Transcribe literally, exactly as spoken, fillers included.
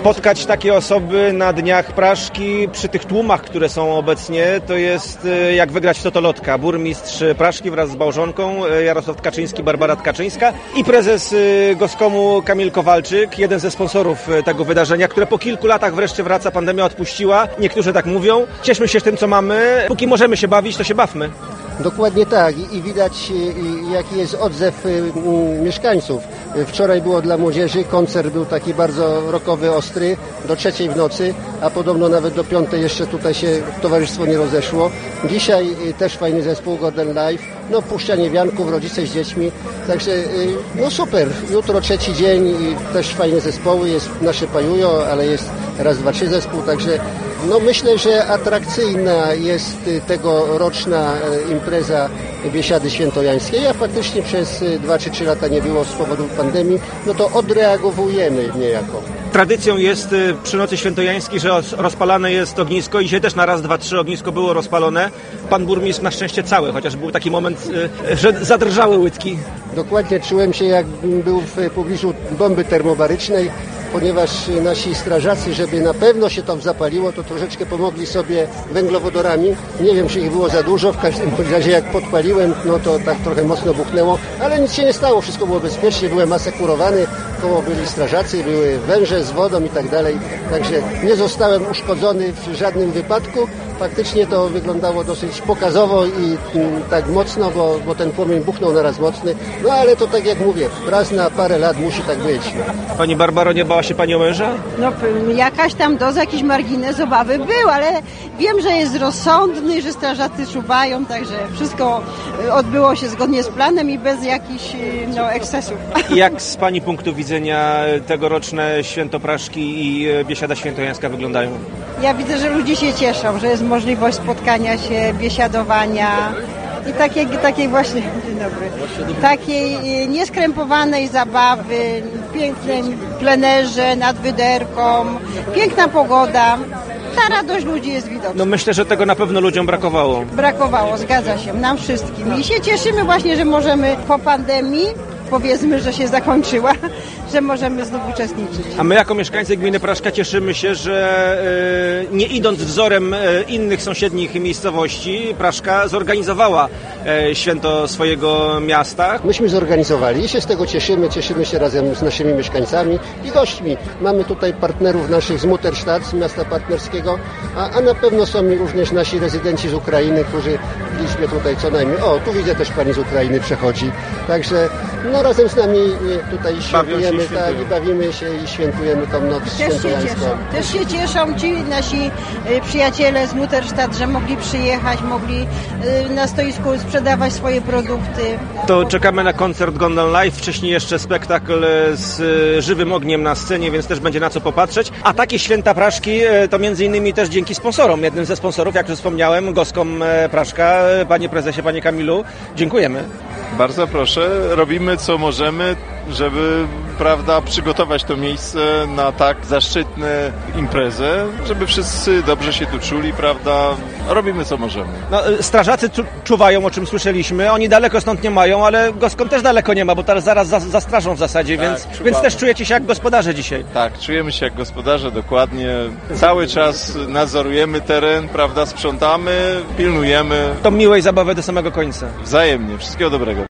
spotkać takie osoby na Dniach Praszki przy tych tłumach, które są obecnie, to jest jak wygrać w totolotka. Burmistrz Praszki wraz z małżonką Jarosław Tkaczyński, Barbara Tkaczyńska i prezes Goskomu Kamil Kowalczyk, jeden ze sponsorów tego wydarzenia, które po kilku latach wreszcie wraca, pandemia odpuściła. Niektórzy tak mówią. Cieszmy się tym, co mamy. Póki możemy się bawić, to się bawmy. Dokładnie tak i widać jaki jest odzew mieszkańców. Wczoraj było dla młodzieży, koncert był taki bardzo rockowy, ostry, do trzeciej w nocy, a podobno nawet do piątej jeszcze tutaj się towarzystwo nie rozeszło. Dzisiaj też fajny zespół Golden Life, no puszczanie wianków, rodzice z dziećmi, także no super. Jutro trzeci dzień i też fajne zespoły, jest nasze Pajujo, ale jest raz, dwa, trzy zespół, także no myślę, że atrakcyjna jest tegoroczna impreza Biesiady Świętojańskiej, a faktycznie przez dwa czy trzy lata nie było z powodu pandemii, no to odreagowujemy niejako. Tradycją jest przy Nocy Świętojańskiej, że rozpalane jest ognisko i dzisiaj też na raz, dwa, trzy ognisko było rozpalone. Pan burmistrz na szczęście cały, chociaż był taki moment, że zadrżały łydki. Dokładnie czułem się, jakbym był w pobliżu bomby termobarycznej, ponieważ nasi strażacy, żeby na pewno się tam zapaliło, to troszeczkę pomogli sobie węglowodorami. Nie wiem, czy ich było za dużo, w każdym razie jak podpaliłem, no to tak trochę mocno buchnęło, ale nic się nie stało, wszystko było bezpiecznie, byłem asekurowany, koło byli strażacy, były węże z wodą i tak dalej, także nie zostałem uszkodzony w żadnym wypadku. Faktycznie to wyglądało dosyć pokazowo i mm, tak mocno, bo, bo ten płomień buchnął naraz mocny, no ale to tak jak mówię, raz na parę lat musi tak być. Pani Barbaro, nie bała się Pani o męża? No jakaś tam doza, jakiś margines obawy był, ale wiem, że jest rozsądny, że strażacy czuwają, także wszystko odbyło się zgodnie z planem i bez jakichś no, ekscesów. Jak z Pani punktu widzenia tegoroczne Święto Praszki i Biesiada Świętojańska wyglądają? Ja widzę, że ludzie się cieszą, że jest możliwość spotkania się, biesiadowania i takiej, takiej właśnie, dzień dobry, takiej nieskrępowanej zabawy, pięknym plenerze, nad wyderką, piękna pogoda. Ta radość ludzi jest widoczna. No myślę, że tego na pewno ludziom brakowało. Brakowało, zgadza się, nam wszystkim. I się cieszymy właśnie, że możemy po pandemii, powiedzmy, że się zakończyła, że możemy znów uczestniczyć. A my jako mieszkańcy gminy Praszka cieszymy się, że e, nie idąc wzorem e, innych sąsiednich miejscowości, Praszka zorganizowała e, święto swojego miasta. Myśmy zorganizowali i się z tego cieszymy, cieszymy się razem z naszymi mieszkańcami i gośćmi. Mamy tutaj partnerów naszych z Mutterstadt, z miasta partnerskiego, a, a na pewno są również nasi rezydenci z Ukrainy, którzy w liczbie tutaj co najmniej, o tu widzę też pani z Ukrainy przechodzi, także no razem z nami tutaj świętujemy, tak, i bawimy się i świętujemy tą noc świętojańską. Też się cieszą ci nasi przyjaciele z Mutterstadt, że mogli przyjechać, mogli na stoisku sprzedawać swoje produkty. To czekamy na koncert Golden Life, wcześniej jeszcze spektakl z żywym ogniem na scenie, więc też będzie na co popatrzeć. A takie święta Praszki to między innymi też dzięki sponsorom. Jednym ze sponsorów, jak już wspomniałem, Goskom Praszka. Panie prezesie, panie Kamilu, dziękujemy. Bardzo proszę, robimy co możemy, żeby, prawda, przygotować to miejsce na tak zaszczytne imprezę, żeby wszyscy dobrze się tu czuli, prawda, robimy co możemy. No, strażacy czuwają, o czym słyszeliśmy, oni daleko stąd nie mają, ale Goskom też daleko nie ma, bo teraz zaraz za, za strażą w zasadzie, tak, więc, więc też czujecie się jak gospodarze dzisiaj. Tak, czujemy się jak gospodarze, dokładnie. Cały czas nadzorujemy teren, prawda, sprzątamy, pilnujemy. To miłej zabawy do samego końca. Wzajemnie, wszystkiego dobrego.